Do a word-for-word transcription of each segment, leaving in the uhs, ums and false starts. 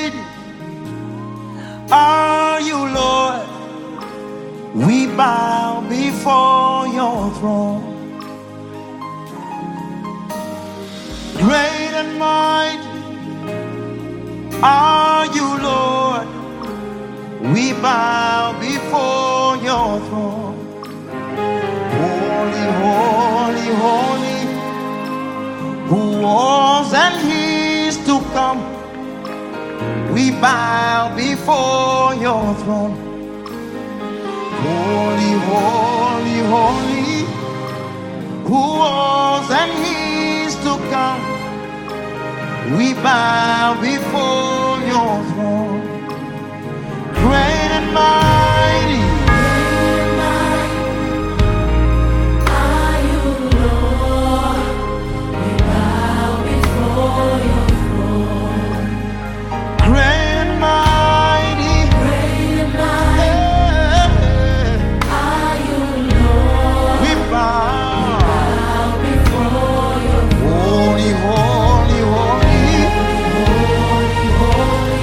mighty are you, Lord. We bow before your throne. Great and mighty are you, Lord. We bow before your throne. Holy, holy, holy, who was and is to come. We bow before your throne. Holy, holy, holy, who was and is to come. We bow before your throne. Great and mighty, are you, Lord. We bow before your throne. great and mighty, Great and mighty are you, Lord. we bow. Bow before your Holy, holy, holy, holy, holy,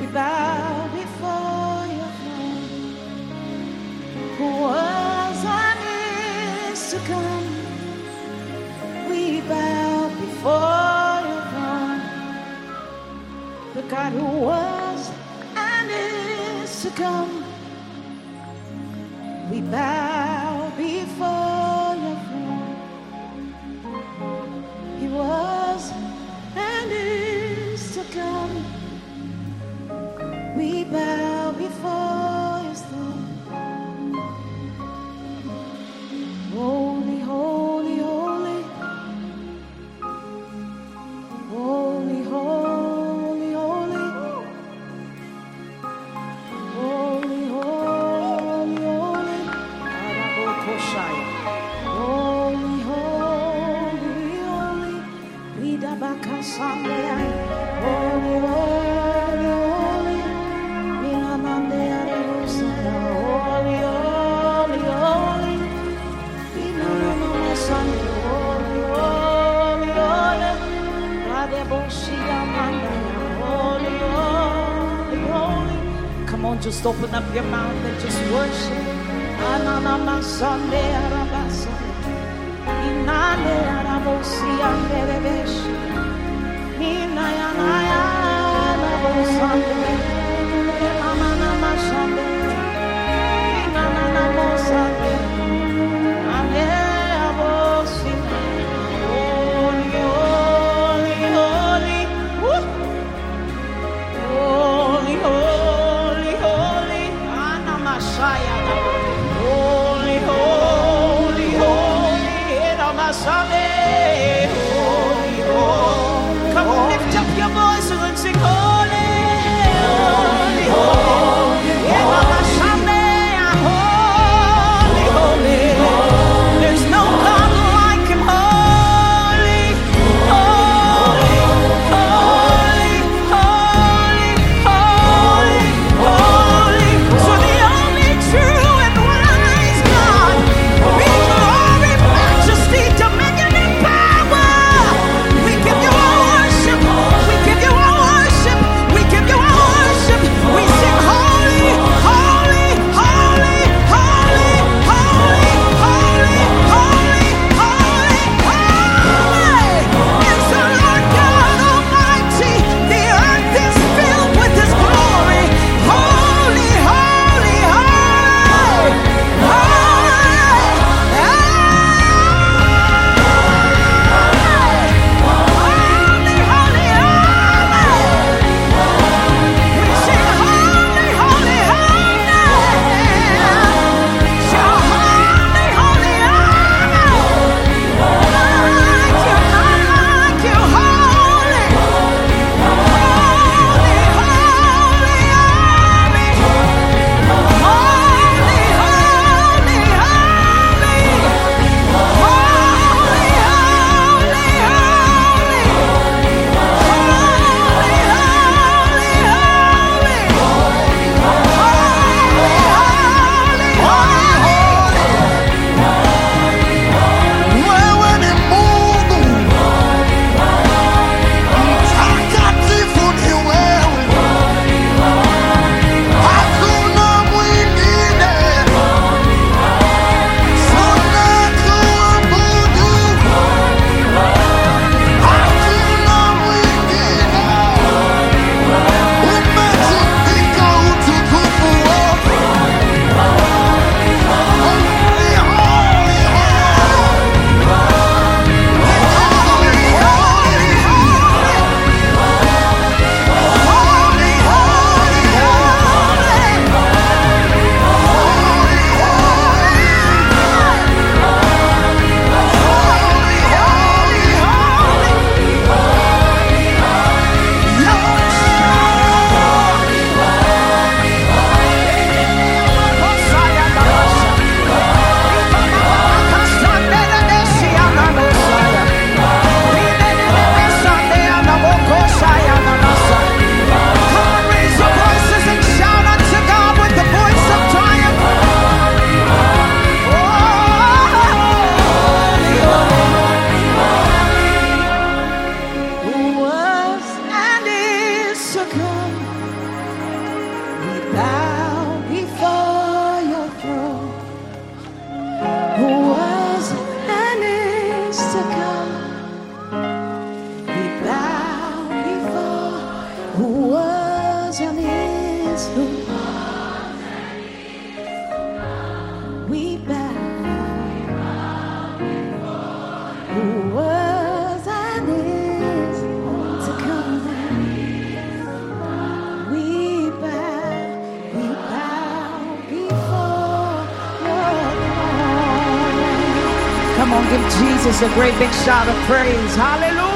bow before your throne. Who was and is to come. We bow before your throne. The God who was and is to come. We bow before your throne. He was and is to come. We bow before his throne. Holy, holy, holy. Holy, holy, holy. Holy, holy, holy. Arabokoshaya. Holy, holy, holy. Vidabakasandaya. Holy, holy, holy. Vinamandaya Rosaya. Holy, holy, holy. Vinamamamasandaya. Holy, holy, holy. Radeboshia Mandaya. Holy, holy, holy. Come on, just open up your mouth and just worship. Ananamasandaya Rabasaya. Inandaya Rabosia Nerebeshi. Inaya Naya Rabosandaya. Inananamasandaya. Inananamasandaya. Andaya Bosia. Holy, holy, holy. Woo! Holy, holy, holy. Anamashaya. Holy, holy, holy. Anamasande. Holy, holy. Come on, lift up your voices and sing holy. was and is, who we bow, who was and is to come. We bow, we bow before your throne. Come on, give Jesus a great big shout of praise. Hallelujah.